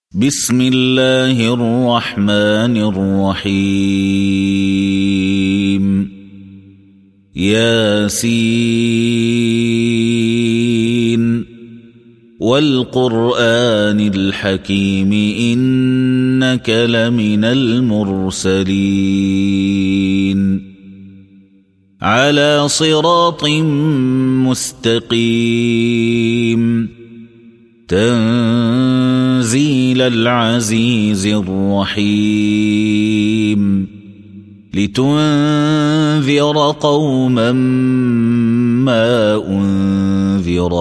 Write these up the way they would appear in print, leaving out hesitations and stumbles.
بسم الله الرحمن الرحيم ياسين والقرآن الحكيم إنك لمن المرسلين على صراط مستقيم تنزيل العزيز الرحيم لتنذر قوما ما أنذر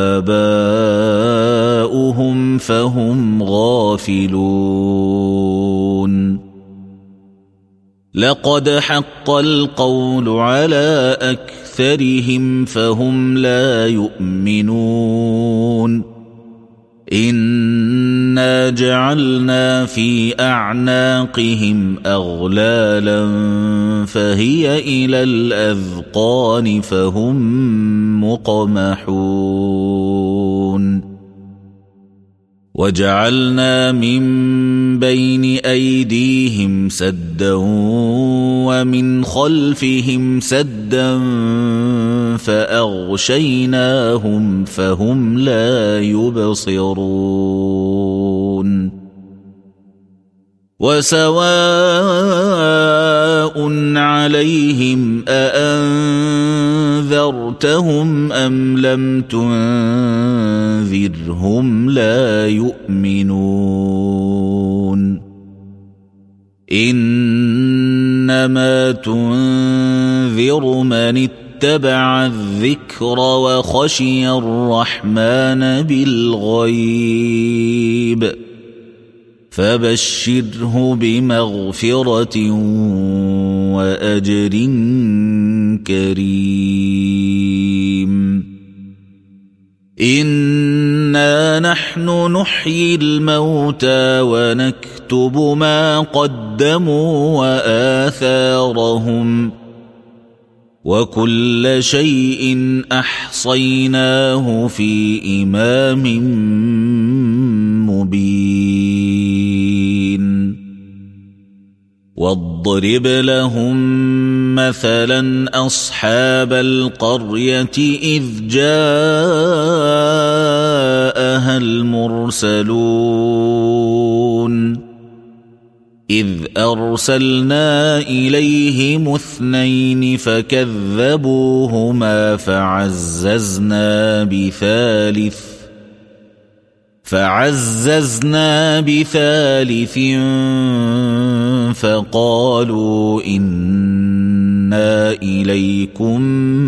آباؤهم فهم غافلون لقد حق القول على أكثرهم فهم لا يؤمنون إنا جعلنا في أعناقهم أغلالا فهي إلى الأذقان فهم مقمحون وجعلنا من بين أيديهم سدا ومن خلفهم سدا فأغشيناهم فهم لا يبصرون وسواء عليهم أأنذرتهم أم لم تنذرهم لا يؤمنون إنما تنذر من اتبع الذكر وخشي الرحمن بالغيب فبشره بمغفرة وأجر كريم إنا نحن نحيي الموتى ونكتب ما قدموا وآثارهم وكل شيء أحصيناه في إمام مبين واضرب لهم مثلا أصحاب القرية إذ جاءها المرسلون إذ أرسلنا إليهم 2 فكذبوهما فعززنا بثالث فقالوا إنا إليكم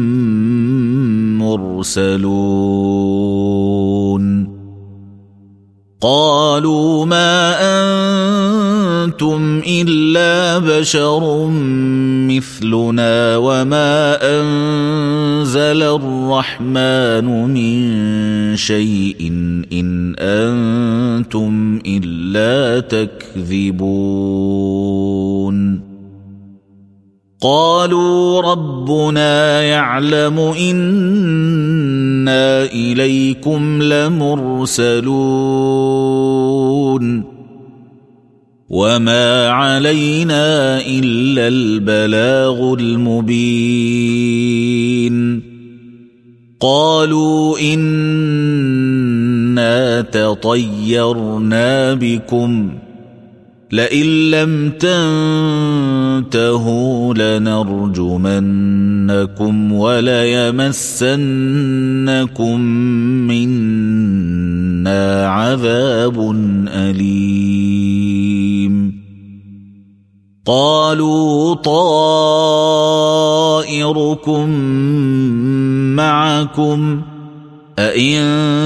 مرسلون قالوا ما أنتم إلا بشر مثلنا وما أنزل الرحمن من شيء إن أنتم إلا تكذبون قالوا ربنا يعلم إنا إليكم لمرسلون وما علينا إلا البلاغ المبين قالوا إنا تطيرنا بكم لئن لم تنتهوا لنرجمنكم وليمسنكم منا عذاب أليم قالوا طائركم معكم أئن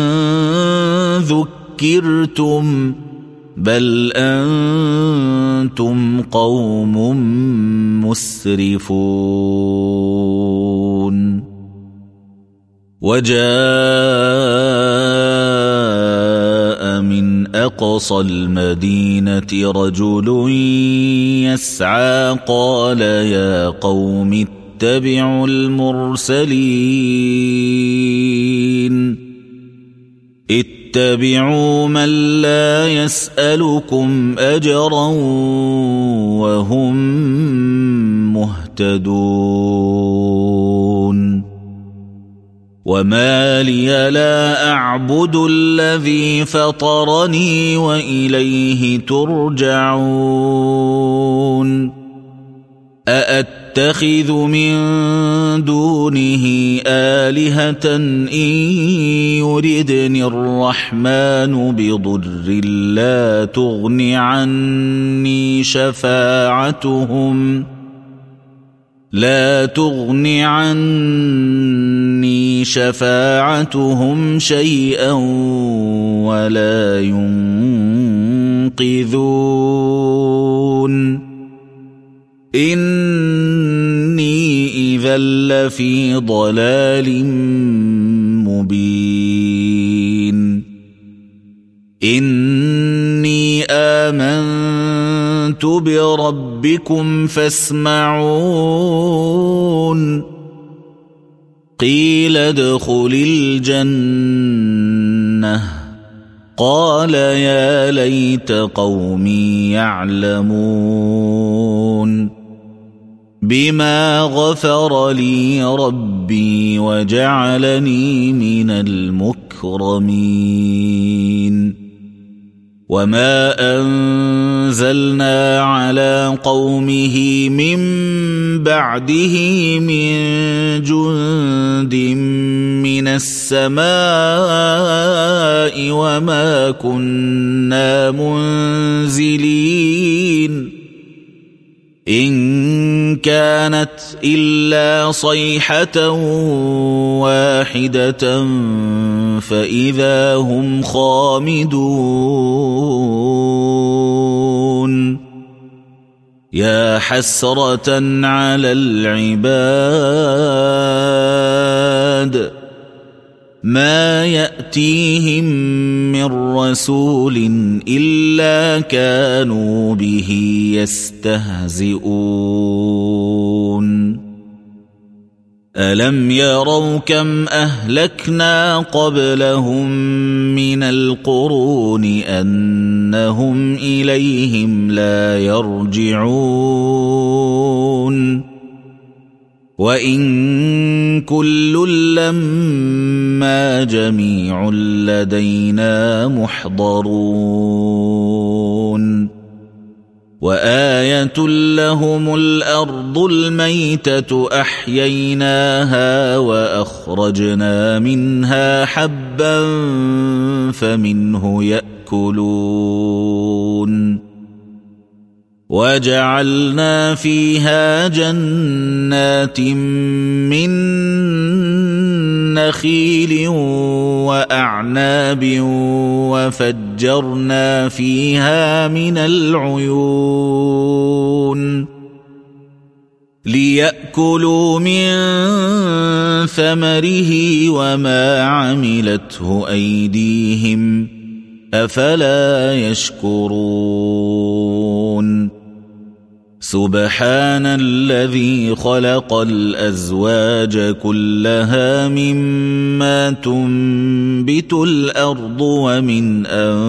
ذكرتم بل أنتم قوم مسرفون وجاء من أقصى المدينة رجل يسعى قال يا قوم اتبعوا المرسلين اتبعوا من لا يسألكم أجرا وهم مهتدون وما لي لا أعبد الذي فطرني وإليه ترجعون أأتخذ من دونه آلهة إن يردني الرحمن بضر لا تغن عني شفاعتهم شيئا ولا ينقذون إني إذا لفي ضلال مبين إني آمنت بربكم فاسمعون قيل ادخل الجنة قال يا ليت قومي يعلمون بما غفر لي ربي وجعلني من المكرمين وما أنزلنا على قومه من بعده من جند من السماء وما كنا منزلين إن كانت إلا صيحة واحدة فإذا هم خامدون يا حسرة على العباد ما يأتيهم من رسول إلا كانوا به يستهزئون ألم يروا كم أهلكنا قبلهم من القرون أنهم إليهم لا يرجعون وإن كل لما جميع لدينا محضرون وآية لهم الأرض الميتة أحييناها وأخرجنا منها حبا فمنه يأكلون وجعلنا فيها جنات من نخيل وأعناب وفجرنا فيها من العيون ليأكلوا من ثمره وما عملته أيديهم أفلا يشكرون سبحان الذي خلق الأزواج كلها مما تنبت الأرض ومن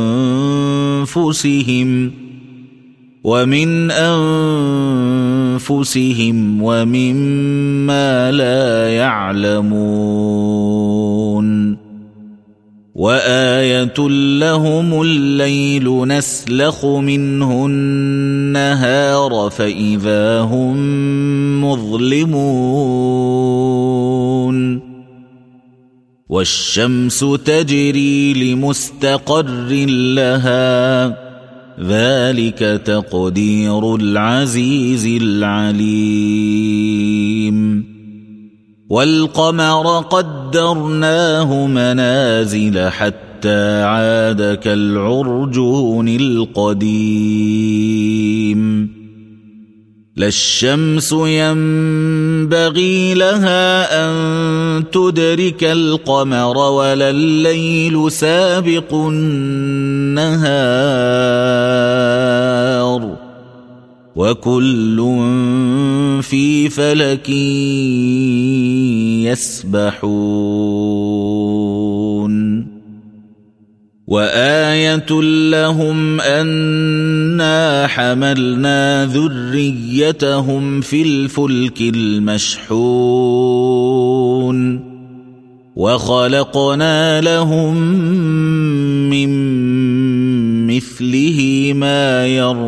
أنفسهم ومما لا يعلمون وآية لهم الليل نسلخ منه النهار فإذا هم مظلمون والشمس تجري لمستقر لها ذلك تقدير العزيز العليم والقمر قدرناه منازل حتى عاد كالعرجون القديم لا الشمس ينبغي لها أن تدرك القمر ولا الليل سابق النهار وكل في فلك يسبحون وآية لهم أنا حملنا ذريتهم في الفلك المشحون وخلقنا لهم من مثله ما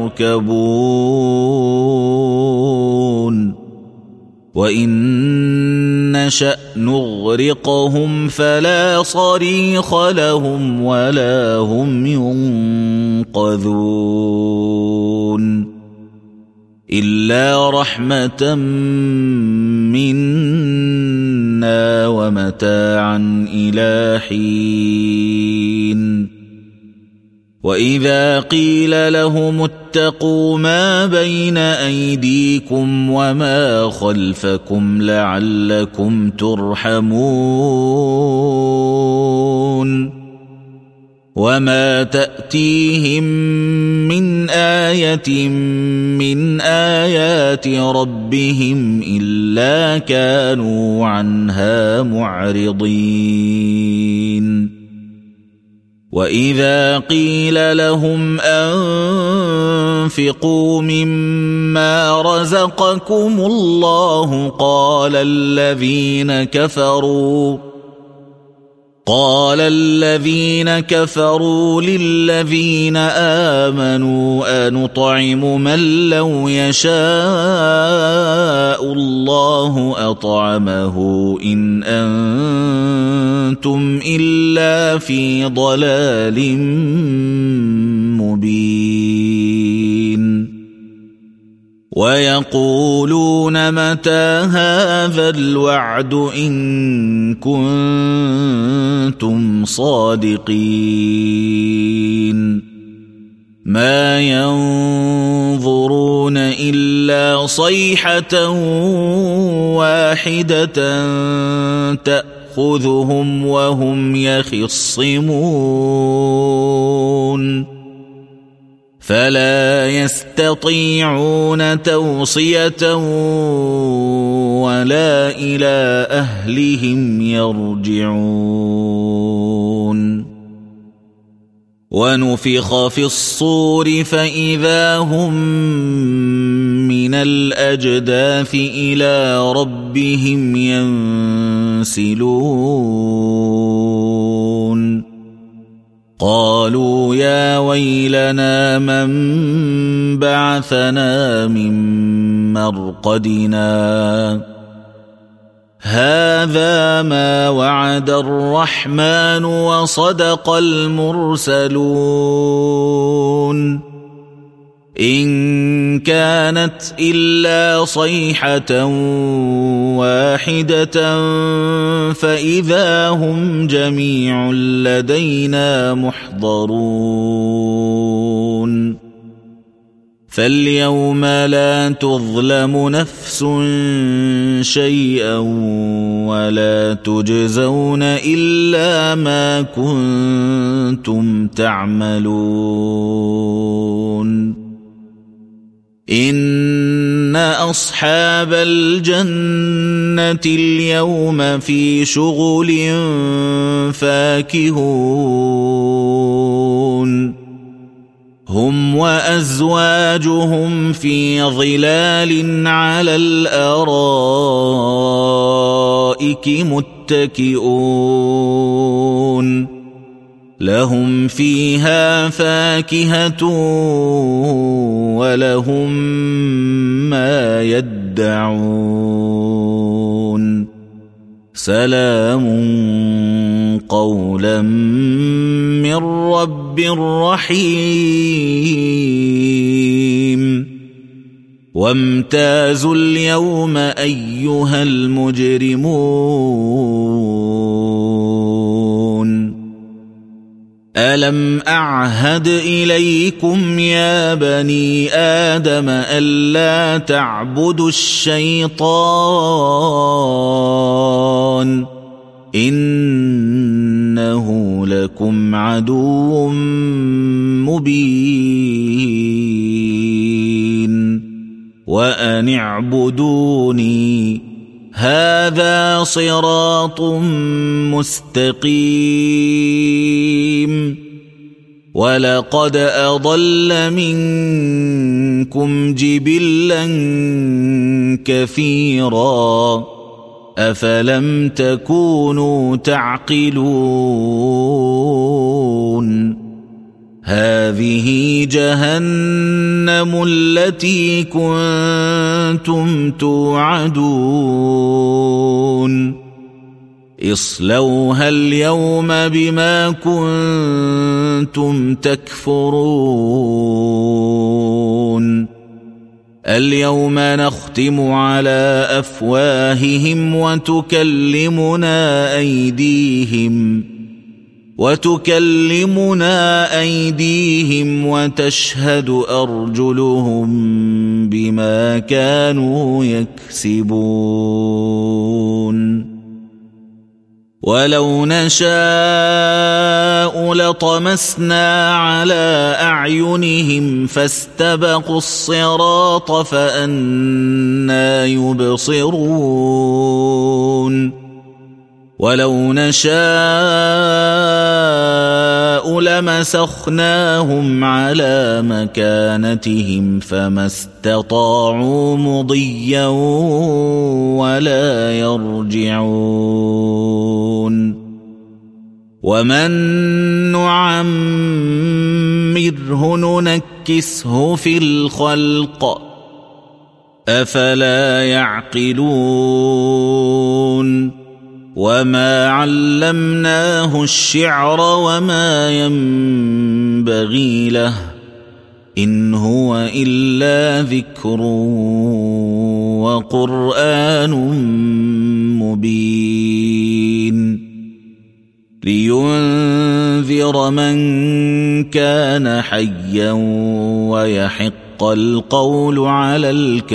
يركبون وإن نشأ نغرقهم فلا صريخ لهم ولا هم ينقذون إلا رحمة منا ومتاعا إلى حين وإذا قيل لهم اتقوا ما بين أيديكم وما خلفكم لعلكم ترحمون وما تأتيهم من آية من آيات ربهم إلا كانوا عنها معرضين وإذا قيل لهم أنفقوا مما رزقكم الله قال الذين كفروا للذين آمنوا أنطعم من لو يشاء الله أطعمه إن أنتم إلا في ضلال مبين ويقولون متى هذا الوعد إن كنتم صادقين ما ينظرون إلا صيحة واحدة تأخذهم وهم يخصمون فلا يستطيعون توصية ولا إلى أهلهم يرجعون ونفخ في الصور فإذا هم من الأجداث إلى ربهم ينسلون قالوا يا ويلنا من بعثنا من مرقدنا هذا ما وعد الرحمن وصدق المرسلون إن كانت إلا صيحة واحدة فإذا هم جميع لدينا محضرون فاليوم لا تظلم نفس شيئا ولا تجزون إلا ما كنتم تعملون إن أصحاب الجنة اليوم في شغل فاكهون هم وأزواجهم في ظلال على الأرائك متكئون لهم فيها فاكهة ولهم ما يدعون سلام قولا من رب رحيم وامتازوا اليوم أيها المجرمون ألم أعهد إليكم يا بني آدم ألا تعبدوا الشيطان إنه لكم عدو مبين وأن اعبدوني هذا صراط مستقيم وَلَقَدْ أَضَلَّ مِنكُمْ جِبِلًّا كَثِيرًا أَفَلَمْ تَكُونُوا تَعْقِلُونَ هَذِهِ جَهَنَّمُ الَّتِي كُنتُمْ تُوعَدُونَ اصْلَوْهَا الْيَوْمَ بِمَا كُنتُمْ تَكْفُرُونَ الْيَوْمَ نَخْتِمُ عَلَى أَفْوَاهِهِمْ وَتُكَلِّمُنَا أَيْدِيهِمْ وَتَشْهَدُ أَرْجُلُهُم بِمَا كَانُوا يَكْسِبُونَ وَلَوْ نَشَاءُ لَطَمَسْنَا عَلَى أَعْيُنِهِمْ فَاسْتَبَقُوا الصِّرَاطَ فَأَنَّىٰ يُبْصِرُونَ وَلَوْ نَشَاءُ لَمَسَخْنَاهُمْ عَلَى مَكَانَتِهِمْ فَمَا اسْتَطَاعُوا مُضِيًّا وَلَا يَرْجِعُونَ وَمَن نُّعَمِّرْهُ نُنَكِّسْهُ فِي الْخَلْقِ أَفَلَا يَعْقِلُونَ وَمَا عَلَّمْنَاهُ الشِّعْرَ وَمَا يَنبَغِي لَهُ إِنْ هُوَ إِلَّا ذِكْرٌ وَقُرْآنٌ مُّبِينٌ لِيُنذِرَ مَن كَانَ حَيًّا وَيَحِقَّ الْقَوْلُ عَلَى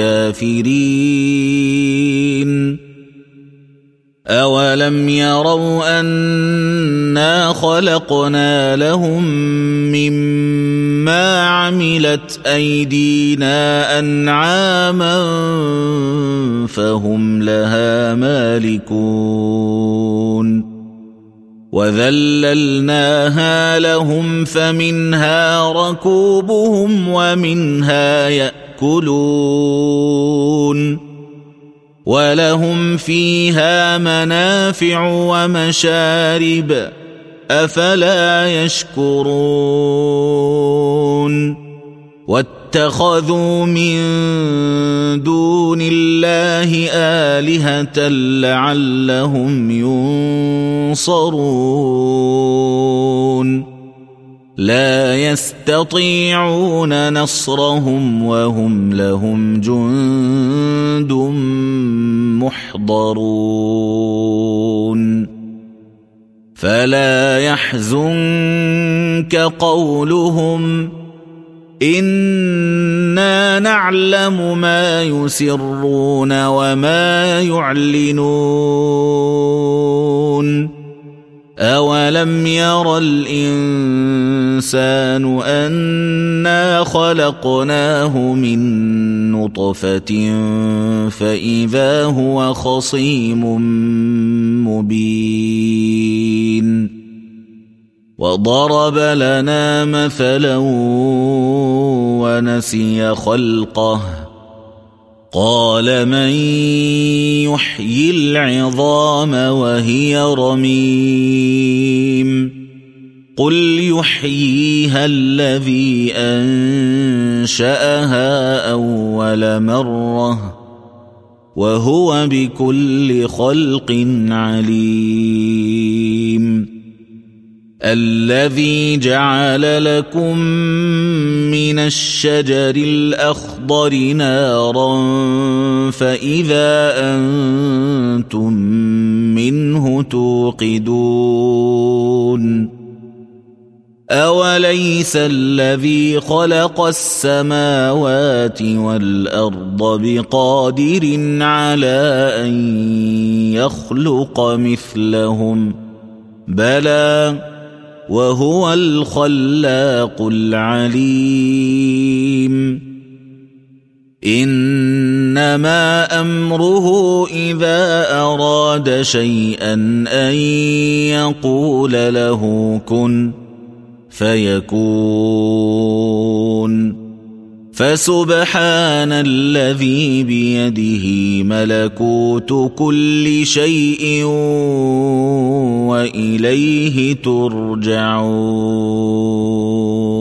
الْكَافِرِينَ أَوَلَمْ يَرَوْا أَنَّا خَلَقْنَا لَهُم مِّمَّا عَمِلَتْ أَيْدِينَا أَنْعَامًا فَهُمْ لَهَا مَالِكُونَ وَذَلَّلْنَاهَا لَهُمْ فَمِنْهَا رَكُوبُهُمْ وَمِنْهَا يَأْكُلُونَ وَلَهُمْ فِيهَا مَنَافِعُ وَمَشَارِبُ أَفَلَا يَشْكُرُونَ وَاتَّخَذُوا مِن دُونِ اللَّهِ آلِهَةً لَّعَلَّهُمْ يُنصَرُونَ لَا يَسْتَطِيعُونَ نَصْرَهُمْ وَهُمْ لَهُمْ جُندٌ مُّحْضَرُونَ فَلَا يَحْزُنكَ قَوْلُهُمْ إِنَّا نَعْلَمُ مَا يُسِرُّونَ وَمَا يُعْلِنُونَ أَوَلَمْ يَرَ الْإِنسَانُ أَنَّا خَلَقْنَاهُ مِن نُّطْفَةٍ فَإِذَا هُوَ خَصِيمٌ مُّبِينٌ وَضَرَبَ لَنَا مَثَلًا وَنَسِيَ خَلْقَهُ قَالَ مَن يُحْيِي الْعِظَامَ وَهِيَ رَمِيمٌ قُلْ يُحْيِيهَا الَّذِي أَنشَأَهَا أَوَّلَ مَرَّةٍ وَهُوَ بِكُلِّ خَلْقٍ عَلِيمٌ الَّذِي جَعَلَ لَكُم مِّنَ الشَّجَرِ الْأَخْضَرِ نَارًا فَإِذَا أَنتُم مِّنْهُ تُوقِدُونَ أَوَلَيْسَ الَّذِي خَلَقَ السَّمَاوَاتِ وَالْأَرْضَ بِقَادِرٍ عَلَىٰ أَن يَخْلُقَ مِثْلَهُم بَلَىٰ وَهُوَ الْخَلَّاقُ الْعَلِيمُ إِنَّمَا أَمْرُهُ إِذَا أَرَادَ شَيْئًا أَن يَقُولَ لَهُ كُن فيكون. فسبحان الذي بيده ملكوت كل شيء وإليه ترجعون.